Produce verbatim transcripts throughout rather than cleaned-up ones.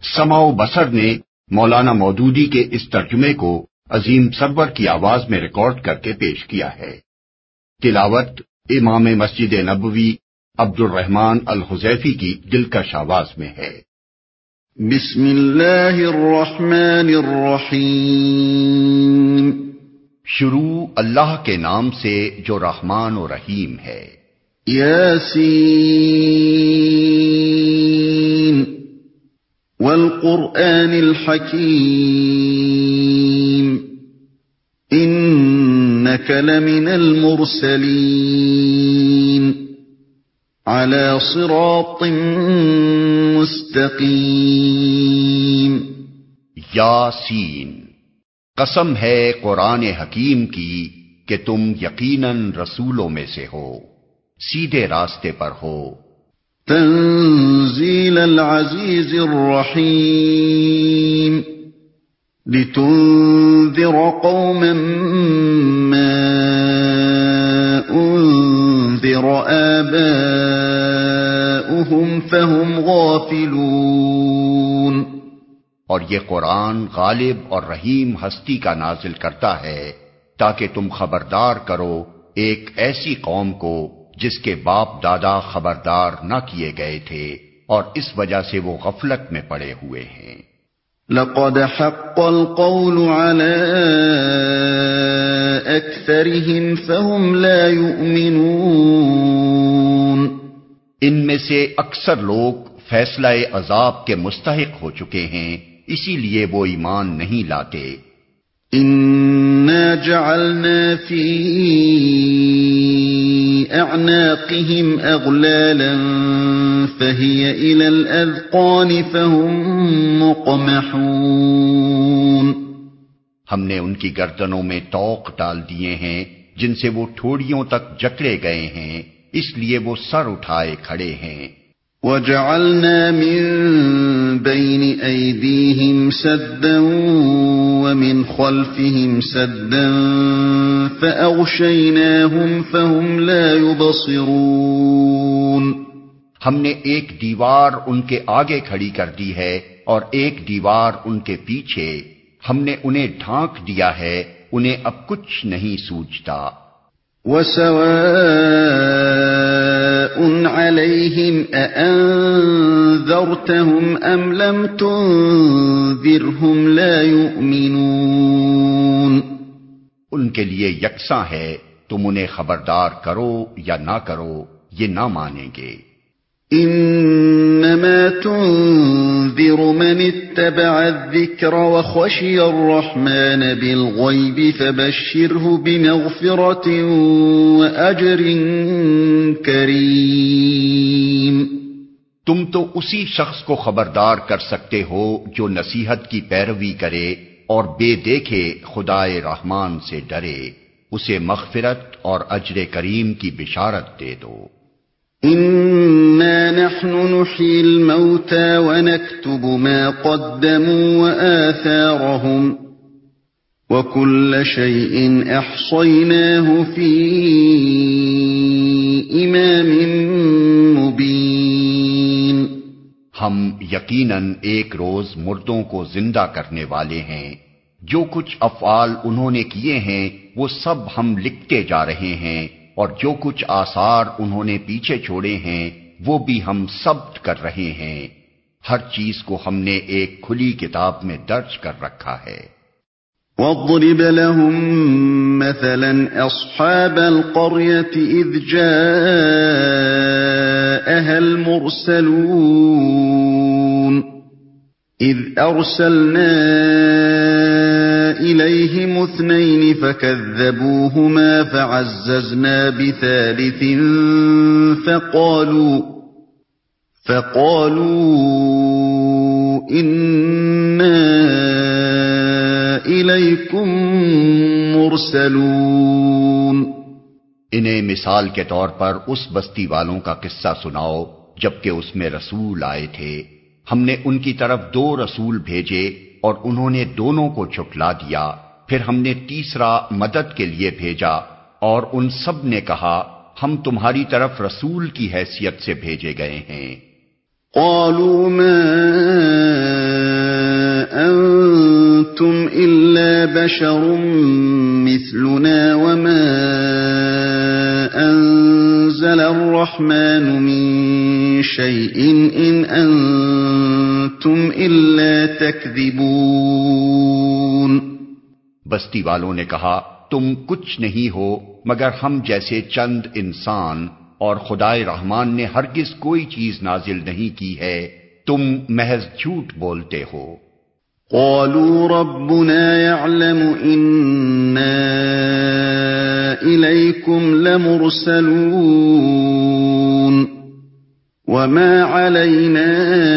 سمع و بصر نے مولانا مودودی کے اس ترجمے کو عظیم سرور کی آواز میں ریکارڈ کر کے پیش کیا ہے۔ تلاوت امام مسجد نبوی عبد الرحمن الحذیفی کی دلکش آواز میں ہے۔ بسم اللہ الرحمن الرحیم۔ شروع اللہ کے نام سے جو رحمان و رحیم ہے۔ یاسین والقرآن الحکیم انک لمن المرسلین علی صراط مستقیم۔ یاسین، قسم ہے قرآن حکیم کی کہ تم یقیناً رسولوں میں سے ہو، سیدھے راستے پر ہو۔ تنزیل العزیز الرحیم لتنذر قوما ما انذر آباؤهم فهم غافلون۔ اور یہ قرآن غالب اور رحیم ہستی کا نازل کرتا ہے تاکہ تم خبردار کرو ایک ایسی قوم کو جس کے باپ دادا خبردار نہ کیے گئے تھے اور اس وجہ سے وہ غفلت میں پڑے ہوئے ہیں۔ لقد حق القول على اکثرهم فهم لا يؤمنون۔ ان میں سے اکثر لوگ فیصلہ عذاب کے مستحق ہو چکے ہیں، اسی لیے وہ ایمان نہیں لاتے۔ انا جعلنا فی اعناقهم اغلالا فهي الى الاذقان فهم مقمحون۔ ہم نے ان کی گردنوں میں طوق ڈال دیے ہیں جن سے وہ ٹھوڑیوں تک جکڑے گئے ہیں، اس لیے وہ سر اٹھائے کھڑے ہیں۔ وَجَعَلْنَا مِن بَيْنِ أَيْدِيهِمْ سَدًّا وَمِنْ خَلْفِهِمْ سَدًّا فَأَغْشَيْنَاهُمْ فَهُمْ لَا يُبْصِرُونَ۔ ہم نے ایک دیوار ان کے آگے کھڑی کر دی ہے اور ایک دیوار ان کے پیچھے، ہم نے انہیں ڈھانک دیا ہے، انہیں اب کچھ نہیں سوچتا۔ وَسَوَاءٌ عَلَيْهِمْ أَأَنذَرْتَهُمْ أَمْ لَمْ تُنذِرْهُمْ لَا يُؤْمِنُونَ۔ ان کے لیے یکساں ہے، تم انہیں خبردار کرو یا نہ کرو، یہ نہ مانیں گے۔ انما تنذر من اتبع الذکر وخشی الرحمن بالغیب فبشره بمغفرة واجر کریم۔ تم تو اسی شخص کو خبردار کر سکتے ہو جو نصیحت کی پیروی کرے اور بے دیکھے خدائے رحمان سے ڈرے، اسے مغفرت اور اجر کریم کی بشارت دے دو۔ اِنَّا نَحْنُ نُحْيِي الْمَوْتَى وَنَكْتُبُ مَا قَدَّمُوا وَآثَارَهُمْ وَكُلَّ شَيْءٍ أَحْصَيْنَاهُ فِي إِمَامٍ مُبِينٍ۔ ہم یقیناً ایک روز مردوں کو زندہ کرنے والے ہیں، جو کچھ افعال انہوں نے کیے ہیں وہ سب ہم لکھتے جا رہے ہیں، اور جو کچھ آثار انہوں نے پیچھے چھوڑے ہیں وہ بھی ہم ثبت کر رہے ہیں۔ ہر چیز کو ہم نے ایک کھلی کتاب میں درج کر رکھا ہے۔ وَاضْرِبْ لَهُم مَّثَلًا أَصْحَابَ الْقَرْيَةِ إِذْ جَاءَهَا الْمُرْسَلُونَ إِذْ أَرْسَلْنَا إِلَيْهِمُ اثْنَيْنِ فَكَذَّبُوهُمَا فَعَزَّزْنَا بِثَالِثٍ فَقَالُوا فَقَالُوا إِنَّا إِلَيْكُمْ مُرْسَلُونَ۔ انہیں مثال کے طور پر اس بستی والوں کا قصہ سناؤ جبکہ اس میں رسول آئے تھے، ہم نے ان کی طرف دو رسول بھیجے اور انہوں نے دونوں کو جھٹلا دیا، پھر ہم نے تیسرا مدد کے لیے بھیجا اور ان سب نے کہا ہم تمہاری طرف رسول کی حیثیت سے بھیجے گئے ہیں۔ قالوا ما بشر مثلنا وما أنزل الرحمن من شيء إن أنتم إلا تكذبون۔ بستی والوں نے کہا تم کچھ نہیں ہو مگر ہم جیسے چند انسان، اور خدائے رحمان نے ہرگز کوئی چیز نازل نہیں کی ہے، تم محض جھوٹ بولتے ہو۔ قالوا ربنا يعلم إنا إليكم لمرسلون وما علينا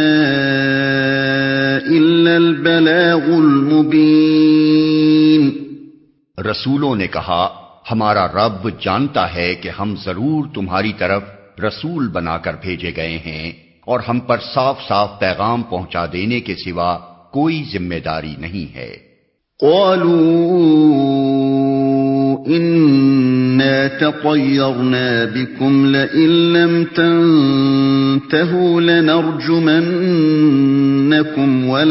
إلا البلاغ المبين۔ رسولوں نے کہا ہمارا رب جانتا ہے کہ ہم ضرور تمہاری طرف رسول بنا کر بھیجے گئے ہیں، اور ہم پر صاف صاف پیغام پہنچا دینے کے سوا کوئی ذمہ داری نہیں ہے۔ قالوا إنا تطيرنا بكم لئن لم تنتهوا لنرجمنكم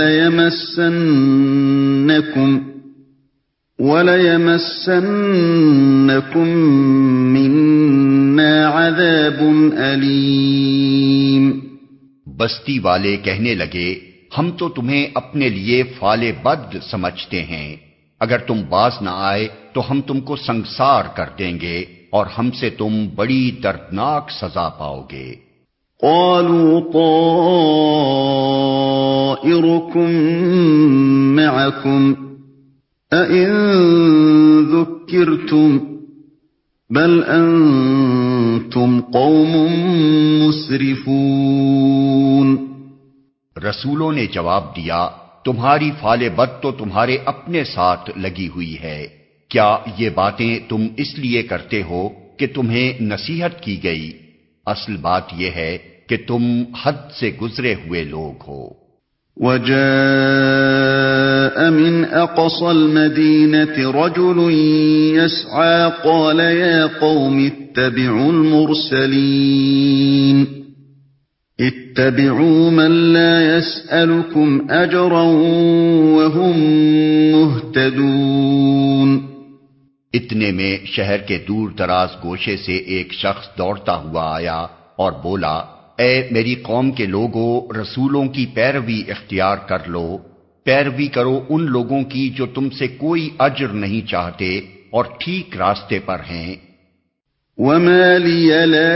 وليمسنكم وَلَيَمَسَّنَّكُم مِّنَّا عَذَابٌ أَلِيمٌ۔ بستی والے کہنے لگے ہم تو تمہیں اپنے لیے فال بد سمجھتے ہیں، اگر تم باز نہ آئے تو ہم تم کو سنگسار کر دیں گے اور ہم سے تم بڑی دردناک سزا پاؤ گے۔ قالوا طائركم معكم أَإِن ذُكِّرْتُمْ بَلْ أَنْتُمْ قَوْمٌ مُسْرِفُونَ۔ رسولوں نے جواب دیا تمہاری فال بد تو تمہارے اپنے ساتھ لگی ہوئی ہے، کیا یہ باتیں تم اس لیے کرتے ہو کہ تمہیں نصیحت کی گئی؟ اصل بات یہ ہے کہ تم حد سے گزرے ہوئے لوگ ہو۔ وَجَاءَ مِنْ أَقْصَى الْمَدِينَةِ رَجُلٌ يَسْعَى قَالَ يَا قَوْمِ اتَّبِعُوا الْمُرْسَلِينَ اتَّبِعُوا مَنْ لَا يَسْأَلُكُمْ أَجْرًا وَهُمْ مُهْتَدُونَ۔ اتنے میں شہر کے دور دراز گوشے سے ایک شخص دوڑتا ہوا آیا اور بولا اے میری قوم کے لوگوں، رسولوں کی پیروی اختیار کر لو، پیروی کرو ان لوگوں کی جو تم سے کوئی اجر نہیں چاہتے اور ٹھیک راستے پر ہیں۔ وَمَا لِيَ لَا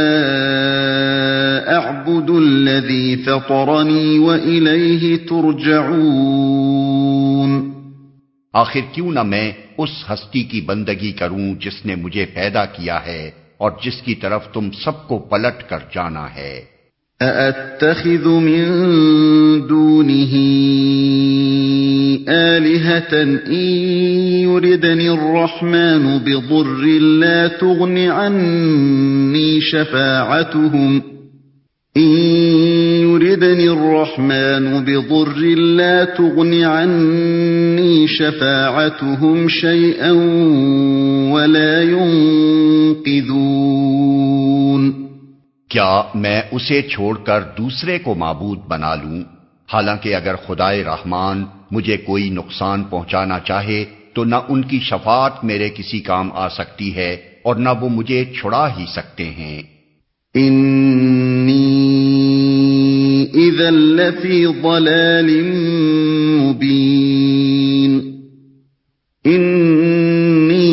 أَعْبُدُ الَّذِي فَطَرَنِي وَإِلَيْهِ تُرْجَعُونَ۔ آخر کیوں نہ میں اس ہستی کی بندگی کروں جس نے مجھے پیدا کیا ہے اور جس کی طرف تم سب کو پلٹ کر جانا ہے۔ أَأَتَّخِذُ مِن دُونِهِ آلِهَةً إِن يُرِدْنِ الرَّحْمَنُ بِضُرٍّ لَّا تُغْنِ عَنِّي شَفَاعَتُهُمْ إِن يُرِدْنِ الرَّحْمَنُ بِضُرٍّ لَّا تُغْنِ عَنِّي شَفَاعَتُهُمْ شَيْئًا وَلَا يُنقِذُونَ۔ کیا میں اسے چھوڑ کر دوسرے کو معبود بنا لوں؟ حالانکہ اگر خدائے رحمان مجھے کوئی نقصان پہنچانا چاہے تو نہ ان کی شفاعت میرے کسی کام آ سکتی ہے اور نہ وہ مجھے چھڑا ہی سکتے ہیں۔ انی اذا لفی ضلال مبین۔ انی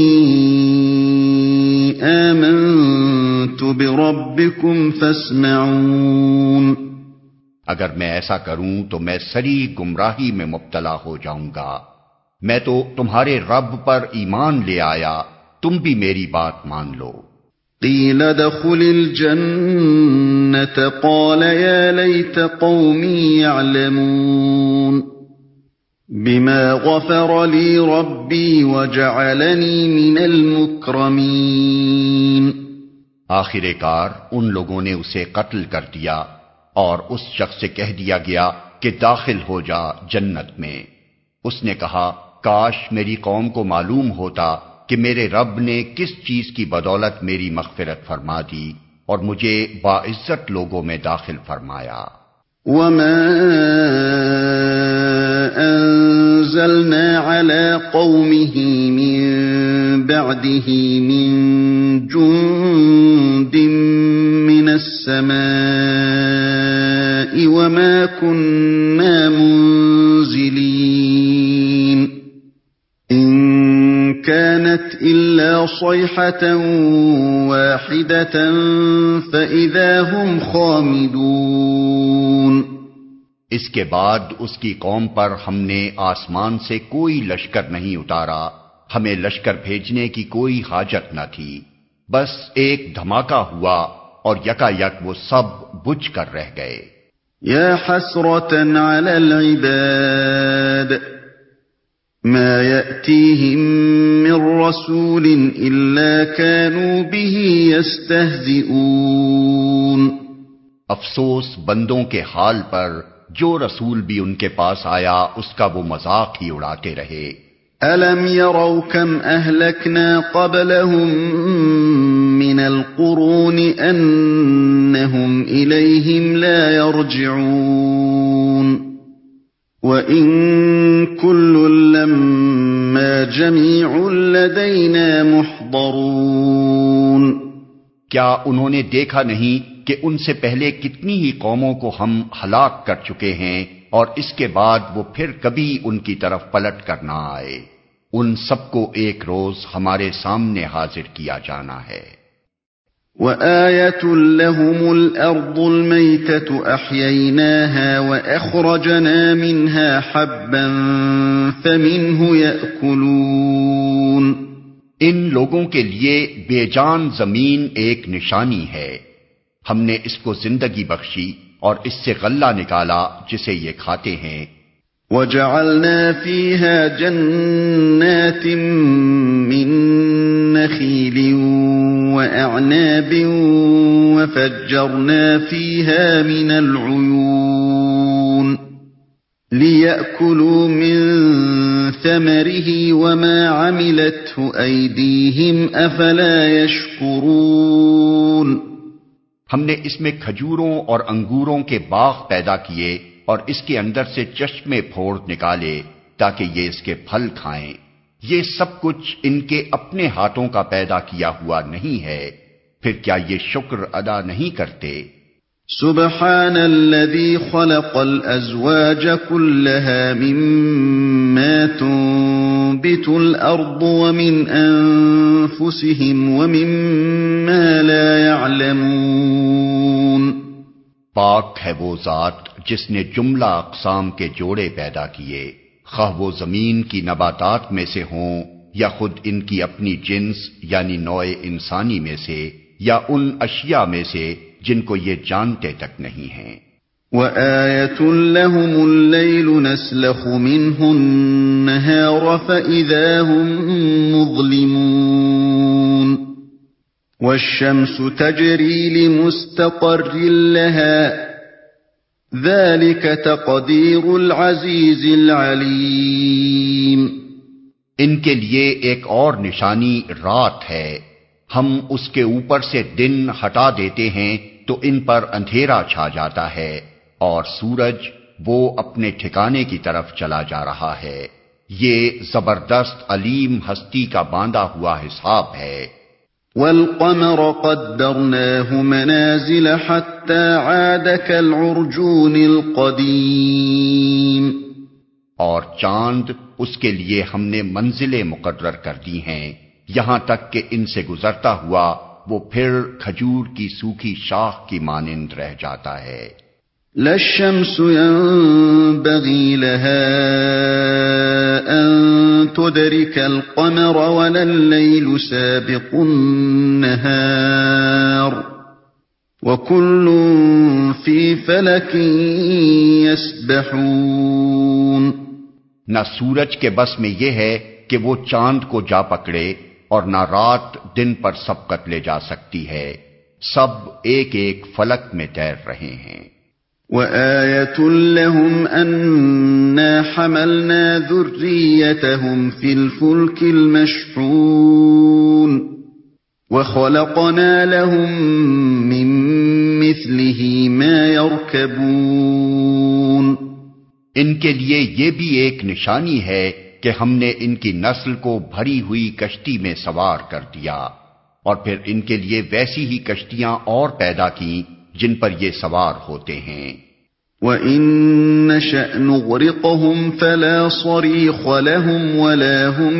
آمنت بربکم فاسمعون۔ اگر میں ایسا کروں تو میں سری گمراہی میں مبتلا ہو جاؤں گا۔ میں تو تمہارے رب پر ایمان لے آیا، تم بھی میری بات مان لو۔ قیل ادخل الجنة قال یا لیت قومی یعلمون بما غفر لی ربی وجعلنی من المکرمین۔ آخر کار ان لوگوں نے اسے قتل کر دیا اور اس شخص سے کہہ دیا گیا کہ داخل ہو جا جنت میں۔ اس نے کہا کاش میری قوم کو معلوم ہوتا کہ میرے رب نے کس چیز کی بدولت میری مغفرت فرما دی اور مجھے باعزت لوگوں میں داخل فرمایا۔ وما انزلنا على قومه من بعده من جند من السماء وما كنا منزلين إن كانت إلا صيحة واحدة فإذا هم خامدون. اس کے بعد اس کی قوم پر ہم نے آسمان سے کوئی لشکر نہیں اتارا، ہمیں لشکر بھیجنے کی کوئی حاجت نہ تھی، بس ایک دھماکہ ہوا اور یکا یک وہ سب بجھ کر رہ گئے. یا حسرة علی العباد ما يأتيهم من رسول إلا كانوا به يستهزئون. افسوس بندوں کے حال پر جو رسول بھی ان کے پاس آیا اس کا وہ مذاق ہی اڑاتے رہے. أَلَمْ يَرَوْا كَمْ أَهْلَكْنَا قَبْلَهُمْ مِنَ الْقُرُونِ أَنَّهُمْ إِلَيْهِمْ لَا يَرْجِعُونَ وَإِن كُلٌّ لَّمَّا جَمِيعٌ لَّدَيْنَا مُحْضَرُونَ. کیا انہوں نے دیکھا نہیں کہ ان سے پہلے کتنی ہی قوموں کو ہم ہلاک کر چکے ہیں اور اس کے بعد وہ پھر کبھی ان کی طرف پلٹ کر نہ آئے. ان سب کو ایک روز ہمارے سامنے حاضر کیا جانا ہے. وَآيَةٌ لَّهُمُ الْأَرْضُ الْمَيْتَةُ أَحْيَيْنَاهَا وَأَخْرَجْنَا مِنْهَا حَبًّا فَمِنْهُ يَأْكُلُونَ. ان لوگوں کے لیے بے جان زمین ایک نشانی ہے، ہم نے اس کو زندگی بخشی اور اس سے غلہ نکالا جسے یہ کھاتے ہیں. وَجَعَلْنَا فِيهَا جَنَّاتٍ مِّن نَّخِيلٍ وَأَعْنَابٍ وَفَجَّرْنَا فِيهَا مِنَ الْعُيُونِ لِيَأْكُلُوا مِن ثَمَرِهِ وَمَا عَمِلَتْهُ أَيْدِيهِمْ أَفَلَا يَشْكُرُونَ. ہم نے اس میں کھجوروں اور انگوروں کے باغ پیدا کیے اور اس کے اندر سے چشمے پھوڑ نکالے تاکہ یہ اس کے پھل کھائیں. یہ سب کچھ ان کے اپنے ہاتھوں کا پیدا کیا ہوا نہیں ہے، پھر کیا یہ شکر ادا نہیں کرتے؟ سبحان الذي خلق الأزواج كلها مما تنبت الأرض ومن أنفسهم ومما لا يعلمون. پاک ہے وہ ذات جس نے جملہ اقسام کے جوڑے پیدا کیے، خواہ وہ زمین کی نباتات میں سے ہوں یا خود ان کی اپنی جنس یعنی نوع انسانی میں سے یا ان اشیاء میں سے جن کو یہ جانتے تک نہیں ہیں. وَآيَةٌ لَّهُمُ اللَّيْلُ نَسْلَخُ مِنْهُ النَّهَارَ فَإِذَا هُم مُّظْلِمُونَ. وَالشَّمْسُ تَجْرِي لِمُسْتَقَرٍّ لَّهَا ذَلِكَ تَقْدِيرُ الْعَزِيزِ الْعَلِيمِ. ان کے لیے ایک اور نشانی رات ہے، ہم اس کے اوپر سے دن ہٹا دیتے ہیں تو ان پر اندھیرا چھا جاتا ہے اور سورج وہ اپنے ٹھکانے کی طرف چلا جا رہا ہے. یہ زبردست علیم ہستی کا باندھا ہوا حساب ہے. وَالْقَمَرَ قَدَّرْنَاهُ مَنَازِلَ حَتَّى عَادَ كَالْعُرْجُونِ الْقَدِيمِ. اور چاند اس کے لیے ہم نے منزلیں مقرر کر دی ہیں یہاں تک کہ ان سے گزرتا ہوا وہ پھر کھجور کی سوکھی شاخ کی مانند رہ جاتا ہے. لا الشمس ينبغي لها أن تدرك القمر ولا الليل سابق النهار وكل في فلك يسبحون. نہ سورج کے بس میں یہ ہے کہ وہ چاند کو جا پکڑے اور نہ رات دن پر سبقت لے جا سکتی ہے، سب ایک ایک فلک میں تیر رہے ہیں. وَآيَةٌ لَّهُمْ أَنَّا حَمَلْنَا ذُرِّيَّتَهُمْ فِي الْفُلْكِ الْمَشْحُونِ وَخَلَقْنَا لَهُم مِّن مِّثْلِهِ مَا يَرْكَبُونَ. ان کے لیے یہ بھی ایک نشانی ہے کہ ہم نے ان کی نسل کو بھری ہوئی کشتی میں سوار کر دیا اور پھر ان کے لیے ویسی ہی کشتیاں اور پیدا کی جن پر یہ سوار ہوتے ہیں۔ وَإِن نَّشَأْ نُغْرِقْهُمْ فَلَا صَرِيخَ لَهُمْ وَلَا هُمْ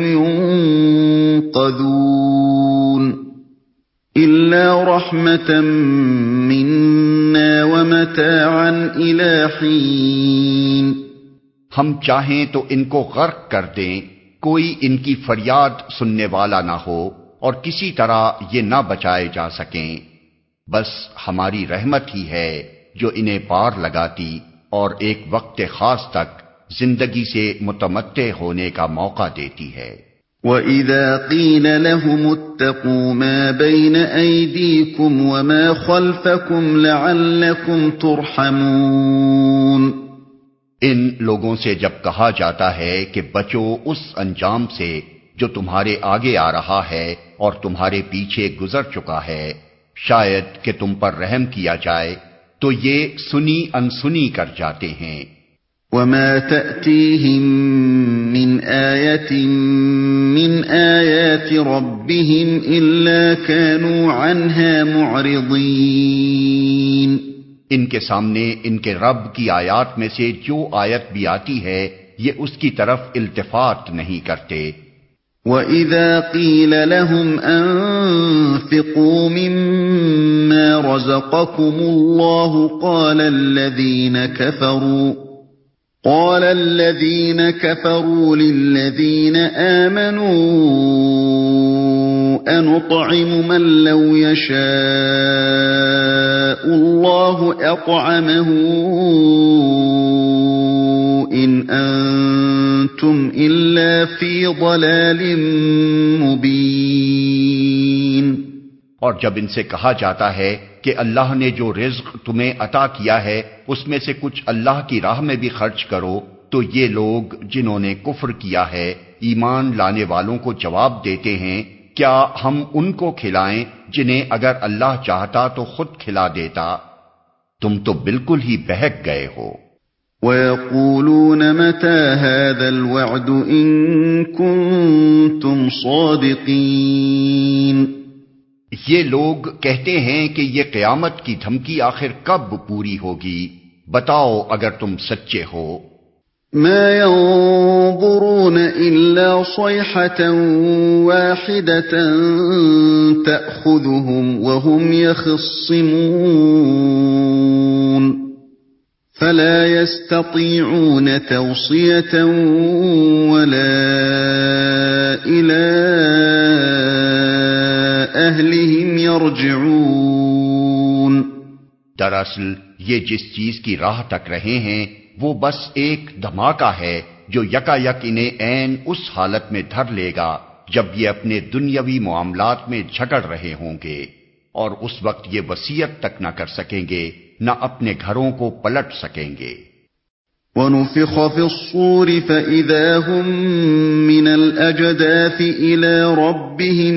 يُنقَذُونَ إِلَّا رَحْمَةً مِنَّا وَمَتَاعًا إِلَىٰ حِينٍ۔ ہم چاہیں تو ان کو غرق کر دیں، کوئی ان کی فریاد سننے والا نہ ہو اور کسی طرح یہ نہ بچائے جا سکیں، بس ہماری رحمت ہی ہے جو انہیں پار لگاتی اور ایک وقت خاص تک زندگی سے متمتع ہونے کا موقع دیتی ہے۔ وَإِذَا قِيلَ لَهُمُ اتَّقُوا مَا بَيْنَ أَيْدِيكُمْ وَمَا خَلْفَكُمْ لَعَلَّكُمْ تُرْحَمُونَ۔ ان لوگوں سے جب کہا جاتا ہے کہ بچو اس انجام سے جو تمہارے آگے آ رہا ہے اور تمہارے پیچھے گزر چکا ہے، شاید کہ تم پر رحم کیا جائے، تو یہ سنی انسنی کر جاتے ہیں۔ وَمَا تَأْتِيهِم مِّنْ آيَةٍ مِّنْ آيَاتِ رَبِّهِمْ إِلَّا كَانُوا عَنْهَا مُعْرِضِينَ۔ ان کے سامنے ان کے رب کی آیات میں سے جو آیت بھی آتی ہے یہ اس کی طرف التفات نہیں کرتے۔ وَإِذَا قِيلَ لَهُمْ أَنفِقُوا مِمَّا رَزَقَكُمُ اللَّهُ قَالَ الَّذِينَ كَفَرُوا قَالَ الَّذِينَ كَفَرُوا لِلَّذِينَ آمَنُوا أَنُطْعِمُ مَن لَّوْ يَشَاءُ اللَّهُ أَطْعَمَهُ إِنْ أَنتُمْ إِلَّا فِي ضَلَالٍ مُبِينٍ۔ اور جب ان سے کہا جاتا ہے کہ اللہ نے جو رزق تمہیں عطا کیا ہے اس میں سے کچھ اللہ کی راہ میں بھی خرچ کرو، تو یہ لوگ جنہوں نے کفر کیا ہے ایمان لانے والوں کو جواب دیتے ہیں، کیا ہم ان کو کھلائیں جنہیں اگر اللہ چاہتا تو خود کھلا دیتا؟ تم تو بالکل ہی بہک گئے ہو۔ وَيَقُولُونَ مَتَى هَذَا الْوَعْدُ إِن كُنتُمْ صَادِقِينَ۔ یہ لوگ کہتے ہیں کہ یہ قیامت کی دھمکی آخر کب پوری ہوگی، بتاؤ اگر تم سچے ہو۔ مَا يَنظُرُونَ إِلَّا صَيْحَةً وَاحِدَةً تَأْخُذُهُمْ وَهُمْ يَخِصِّمُونَ فَلَا يَسْتَطِيعُونَ تَوْصِيَةً وَلَا إِلَىٰ أَهْلِهِمْ يَرْجِعُونَ۔ دراصل یہ جس چیز کی راہ تک رہے ہیں وہ بس ایک دھماکہ ہے جو یکا یک انہیں عین اس حالت میں دھر لے گا جب یہ اپنے دنیاوی معاملات میں جھگڑ رہے ہوں گے، اور اس وقت یہ وصیت تک نہ کر سکیں گے، نہ اپنے گھروں کو پلٹ سکیں گے۔ وَنُفِخَ فِي الصُّورِ فَإِذَا هُم مِّنَ الْأَجْدَاثِ إِلَىٰ رَبِّهِمْ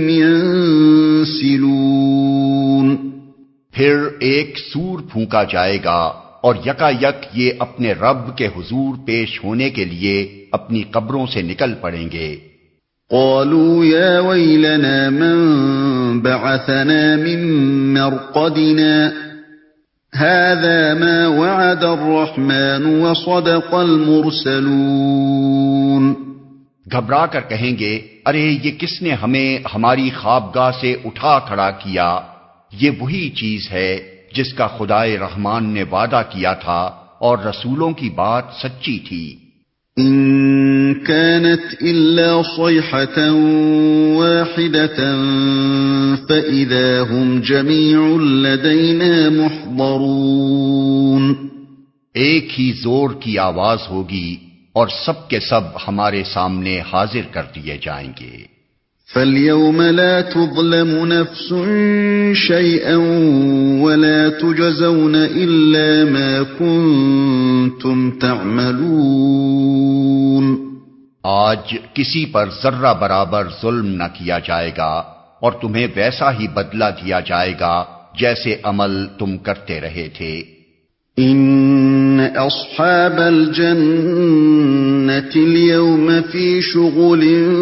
يَنسِلُونَ۔ پھر ایک سور پھونکا جائے گا اور یکا یک یہ اپنے رب کے حضور پیش ہونے کے لیے اپنی قبروں سے نکل پڑیں گے۔ قالوا يا ويلنا من بعثنا من مرقدنا هذا ما وعد الرحمن وصدق المرسلون۔ گھبرا کر کہیں گے، ارے یہ کس نے ہمیں ہماری خوابگاہ سے اٹھا کھڑا کیا؟ یہ وہی چیز ہے جس کا خدائے رحمان نے وعدہ کیا تھا اور رسولوں کی بات سچی تھی۔ ان كانت الا صيحة واحدة فاذا هم جميع لدينا محضرون۔ ایک ہی زور کی آواز ہوگی اور سب کے سب ہمارے سامنے حاضر کر دیے جائیں گے۔ فَالْيَوْمَ لَا تُظْلَمُ نَفْسٌ شَيْئًا وَلَا تُجْزَوْنَ إِلَّا مَا كُنتُمْ تَعْمَلُونَ۔ آج کسی پر ذرہ برابر ظلم نہ کیا جائے گا اور تمہیں ویسا ہی بدلہ دیا جائے گا جیسے عمل تم کرتے رہے تھے۔ ان أصحاب الجنة اليوم في شغل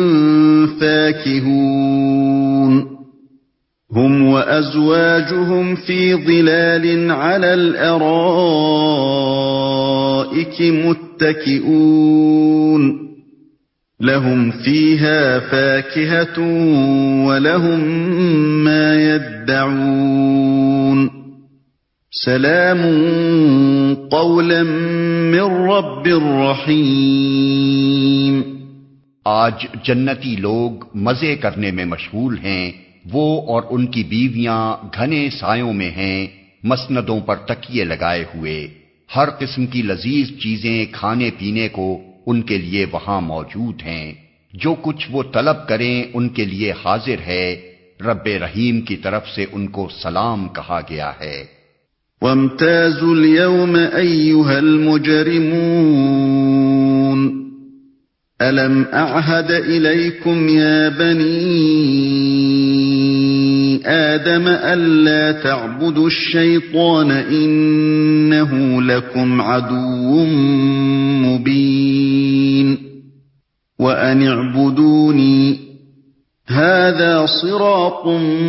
فاكهون هم وأزواجهم في ظلال على الأرائك متكئون لهم فيها فاكهة ولهم ما يدعون سلام قولا من رب رحیم۔ آج جنتی لوگ مزے کرنے میں مشغول ہیں، وہ اور ان کی بیویاں گھنے سایوں میں ہیں، مسندوں پر تکیے لگائے ہوئے، ہر قسم کی لذیذ چیزیں کھانے پینے کو ان کے لیے وہاں موجود ہیں، جو کچھ وہ طلب کریں ان کے لیے حاضر ہے، رب رحیم کی طرف سے ان کو سلام کہا گیا ہے۔ وَامْتَازُوا الْيَوْمَ أَيُّهَا الْمُجْرِمُونَ أَلَمْ أَعْهَدْ إِلَيْكُمْ يَا بَنِي آدَمَ أَلَّا تَعْبُدُوا الشَّيْطَانَ إِنَّهُ لَكُمْ عَدُوٌّ مُّبِينٌ وَأَنِ اعْبُدُونِي هَذَا صِرَاطٌ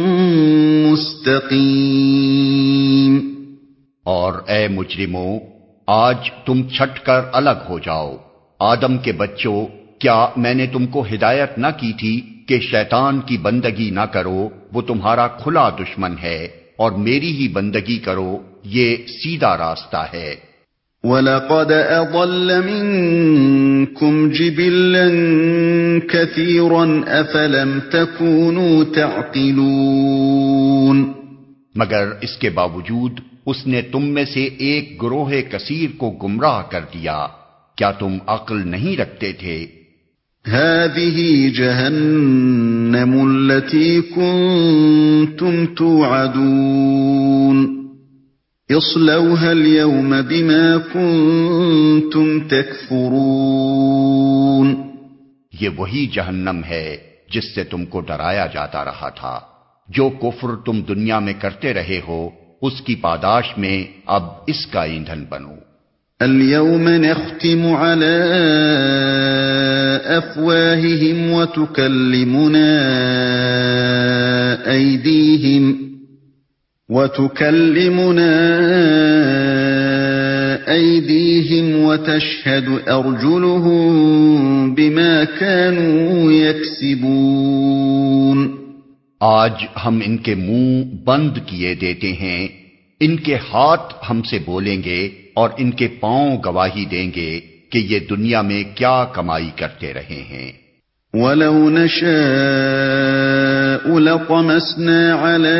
مُّسْتَقِيمٌ۔ اور اے مجرموں، آج تم چھٹ کر الگ ہو جاؤ۔ آدم کے بچوں، کیا میں نے تم کو ہدایت نہ کی تھی کہ شیطان کی بندگی نہ کرو، وہ تمہارا کھلا دشمن ہے، اور میری ہی بندگی کرو، یہ سیدھا راستہ ہے۔ وَلَقَدْ أَضَلَّ مِنكُمْ جِبِلًّا كَثِيرًا أَفَلَمْ تَكُونُوا تَعْقِلُونَ۔ مگر اس کے باوجود اس نے تم میں سے ایک گروہ کثیر کو گمراہ کر دیا، کیا تم عقل نہیں رکھتے تھے؟ هذه جهنم التي كنتم توعدون اصلوها اليوم بما كنتم تكفرون۔ یہ وہی جہنم ہے جس سے تم کو ڈرایا جاتا رہا تھا، جو کفر تم دنیا میں کرتے رہے ہو اس کی پاداش میں اب اس کا ایندھن بنو۔ اليوم نختم على افواههم وتكلمنا ايديهم وتكلمنا ايديهم وتشهد ارجلهم بما كانوا يكسبون۔ آج ہم ان کے منہ بند کیے دیتے ہیں، ان کے ہاتھ ہم سے بولیں گے اور ان کے پاؤں گواہی دیں گے کہ یہ دنیا میں کیا کمائی کرتے رہے ہیں۔ وَلَوْ نَشَاءُ لَطَمَسْنَا عَلَىٰ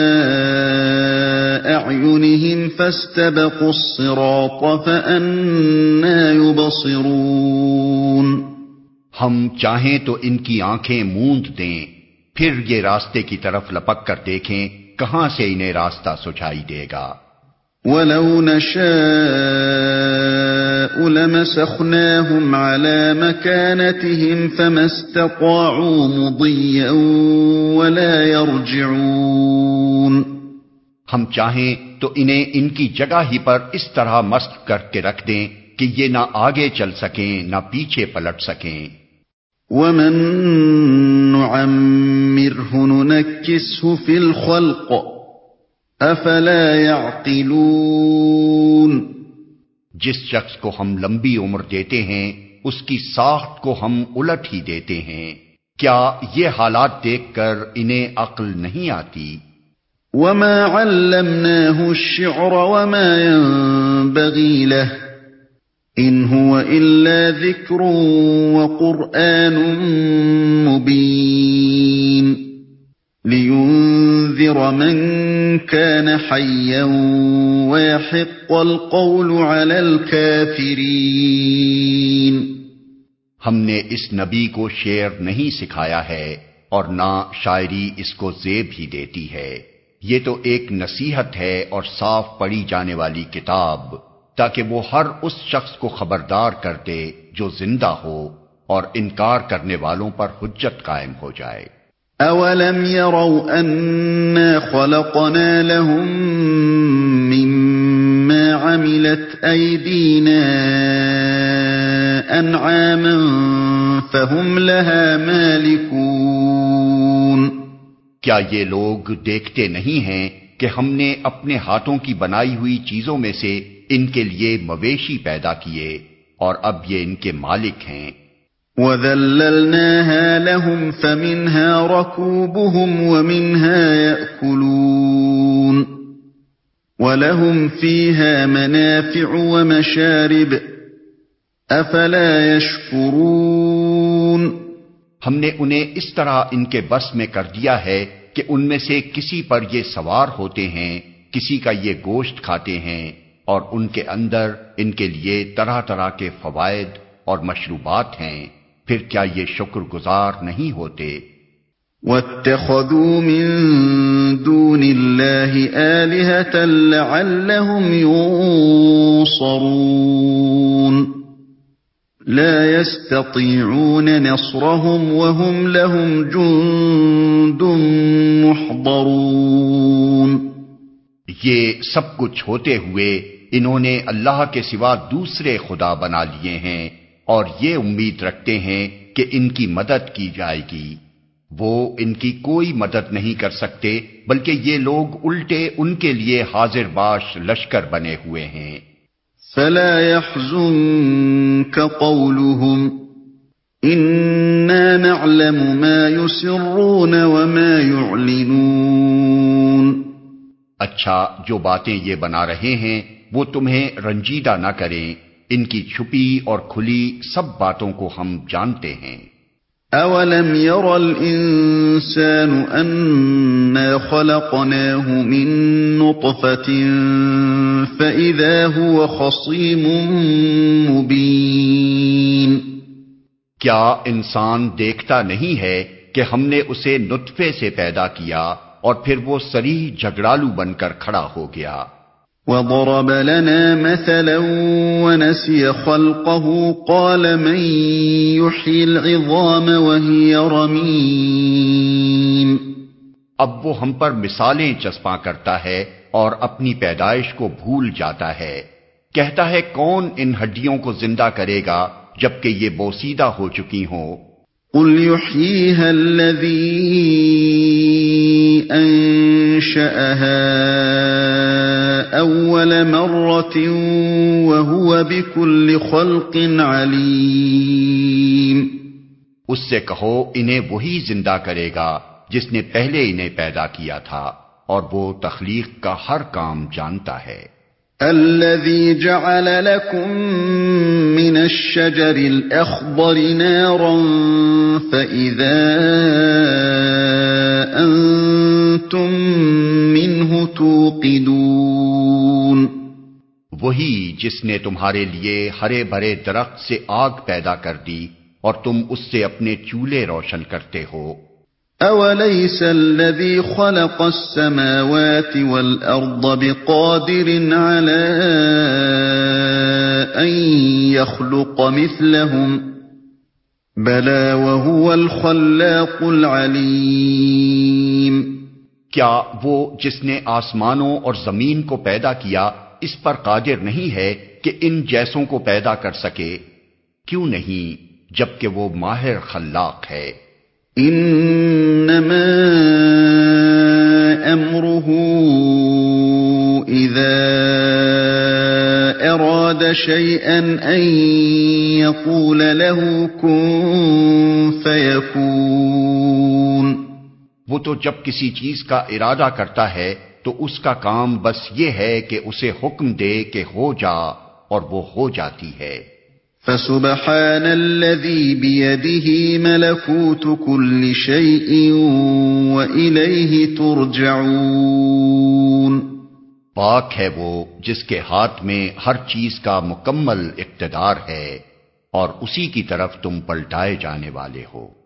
أَعْيُنِهِمْ فَاسْتَبَقُوا الصِّرَاطَ فَأَنَّىٰ يُبْصِرُونَ۔ ہم چاہیں تو ان کی آنکھیں موند دیں، پھر یہ راستے کی طرف لپک کر دیکھیں کہاں سے انہیں راستہ سجھائی دے گا۔ وَلَوْ نَشَاءُ لَمَسَخْنَاهُمْ عَلَىٰ مَكَانَتِهِمْ فَمَا اسْتَطَاعُوا مُضِيًّا وَلَا يَرْجِعُونَ۔ ہم چاہیں تو انہیں ان کی جگہ ہی پر اس طرح مست کر کے رکھ دیں کہ یہ نہ آگے چل سکیں نہ پیچھے پلٹ سکیں۔ وَمَن نُّعَمِّرْهُ نُنَكِّسْهُ فِي الْخَلْقِ أَفَلَا يَعْقِلُونَ۔ جس شخص کو ہم لمبی عمر دیتے ہیں اس کی ساخت کو ہم الٹ ہی دیتے ہیں، کیا یہ حالات دیکھ کر انہیں عقل نہیں آتی؟ وَمَا عَلَّمْنَاهُ الشِّعْرَ وَمَا يَنبَغِي لَهُ إِنْ هُوَ إِلَّا ذِكْرٌ وَقُرْآنٌ مُّبِينٌ لِيُنذِرَ مَن كَانَ حَيًّا وَيَحِقَّ الْقَوْلُ عَلَى الْكَافِرِينَ۔ ہم نے اس نبی کو شعر نہیں سکھایا ہے اور نہ شاعری اس کو زیب ہی دیتی ہے، یہ تو ایک نصیحت ہے اور صاف پڑھی جانے والی کتاب، تاکہ وہ ہر اس شخص کو خبردار کر دے جو زندہ ہو اور انکار کرنے والوں پر حجت قائم ہو جائے۔ اولم يروا انا خلقنا لهم مما عملت أيدينا أنعاما فهم لها مالكون کیا یہ لوگ دیکھتے نہیں ہیں کہ ہم نے اپنے ہاتھوں کی بنائی ہوئی چیزوں میں سے ان کے لیے مویشی پیدا کیے اور اب یہ ان کے مالک ہیں۔ وَذَلَّلْنَاهَا لَهُمْ فَمِنْهَا رَكُوبُهُمْ وَمِنْهَا يَأْكُلُونَ وَلَهُمْ فِيهَا مَنَافِعُ وَمَشَارِبُ أَفَلَا يَشْكُرُونَ ہم نے انہیں اس طرح ان کے بس میں کر دیا ہے کہ ان میں سے کسی پر یہ سوار ہوتے ہیں، کسی کا یہ گوشت کھاتے ہیں، اور ان کے اندر ان کے لیے طرح طرح کے فوائد اور مشروبات ہیں، پھر کیا یہ شکر گزار نہیں ہوتے؟ وَاتَّخَذُوا مِن دُونِ اللَّهِ آلِهَةً لَعَلَّهُمْ يُنصَرُونَ لا يستطيعون نصرهم وهم لهم جند محضرون یہ سب کچھ ہوتے ہوئے انہوں نے اللہ کے سوا دوسرے خدا بنا لیے ہیں اور یہ امید رکھتے ہیں کہ ان کی مدد کی جائے گی، وہ ان کی کوئی مدد نہیں کر سکتے بلکہ یہ لوگ الٹے ان کے لیے حاضر باش لشکر بنے ہوئے ہیں۔ فلا يحزنك قولهم إنا نعلم ما يسرون وما يعلنون اچھا جو باتیں یہ بنا رہے ہیں وہ تمہیں رنجیدہ نہ کریں، ان کی چھپی اور کھلی سب باتوں کو ہم جانتے ہیں۔ أَوَلَمْ يَرَ الْإِنسَانُ أَنَّا خَلَقْنَاهُ مِن نُّطْفَةٍ فَإِذَا هُوَ خَصِيمٌ مُّبِينٌ کیا انسان دیکھتا نہیں ہے کہ ہم نے اسے نطفے سے پیدا کیا اور پھر وہ صریح جھگڑالو بن کر کھڑا ہو گیا۔ وَضَرَبَ لَنَا مَثَلًا وَنَسِيَ خَلْقَهُ قَالَ مَن يُحْيِي الْعِظَامَ وَهِيَ رَمِيمٌ اب وہ ہم پر مثالیں چسپاں کرتا ہے اور اپنی پیدائش کو بھول جاتا ہے، کہتا ہے کون ان ہڈیوں کو زندہ کرے گا جبکہ یہ بوسیدہ ہو چکی ہوں۔ قُلْ يُحْيِيهَا الَّذِي أَنشَأَهَا أَوَّلَ مَرَّةٍ وَهُوَ بِكُلِّ خَلْقٍ عَلِيمٌ اس سے کہو انہیں وہی زندہ کرے گا جس نے پہلے انہیں پیدا کیا تھا اور وہ تخلیق کا ہر کام جانتا ہے۔ الذي جعل لكم من الشجر الأخضر نارا فإذا أنتم منه توقدون وہی جس نے تمہارے لیے ہرے بھرے درخت سے آگ پیدا کر دی اور تم اس سے اپنے چولہے روشن کرتے ہو۔ أَوَلَيْسَ الَّذِي خَلَقَ السَّمَاوَاتِ وَالْأَرْضَ بِقَادِرٍ عَلَىٰ أَن يَخْلُقَ مِثْلَهُم بَلَىٰ وَهُوَ الْخَلَّاقُ الْعَلِيمُ کیا وہ جس نے آسمانوں اور زمین کو پیدا کیا اس پر قادر نہیں ہے کہ ان جیسوں کو پیدا کر سکے؟ کیوں نہیں، جبکہ وہ ماہر خلاق ہے۔ انما امره اذا اراد شيئا ان يقول له كن فيكون وہ تو جب کسی چیز کا ارادہ کرتا ہے تو اس کا کام بس یہ ہے کہ اسے حکم دے کہ ہو جا اور وہ ہو جاتی ہے۔ فسبحان الذي بيده ملكوت كل شيء وإليه ترجعون پاک ہے وہ جس کے ہاتھ میں ہر چیز کا مکمل اقتدار ہے اور اسی کی طرف تم پلٹائے جانے والے ہو۔